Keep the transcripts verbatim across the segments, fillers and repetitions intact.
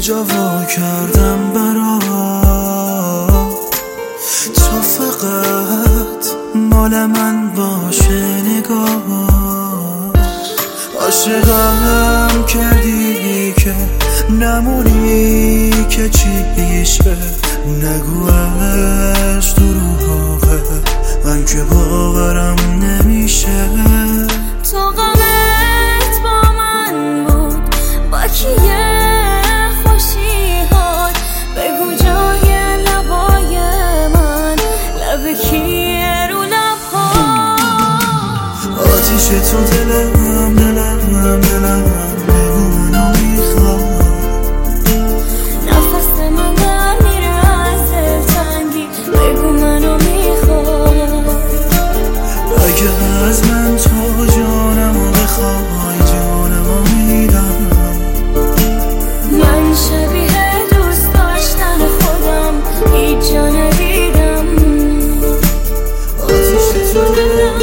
جا وا کردم برات، تو فقط مال من باشه نگاه. عاشقم کردی که نمونی که چیشه، نگو از دروغه من که باورم نمیشه. تو غمت با من بود با کیه خوشیهات، بگو جای لبای من لب کیه رو لبها. آتیش تو دلم دلم دلم بگو منو میخواد. نفس من در میره از دلتنگی، بگو منو میخواد. اگه از من تو جانمو بخوای جانمو میدم. من شبیه دوست داشتن خودم هیچ جا ندیدم. آتیش تو دلم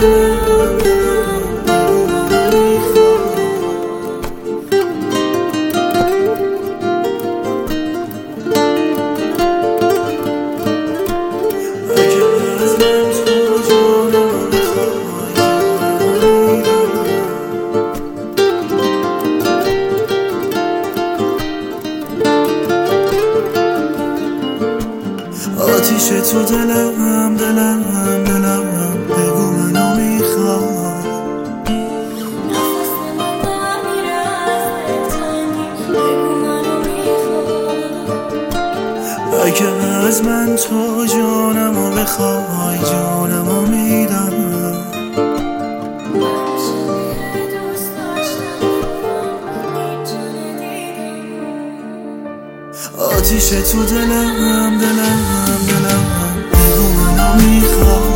آتیش تو دلم دلم دلم بگو منو میخواد. نفس من در میره از دلتنگی، بگو منو میخواد. اگه از من تو جانمو بخوای جانمو میدم. من شبیه دوست داشتن خودم هیچ جا ندیدم. آتیش تو دلم دلم دلم بگو منو میخواد.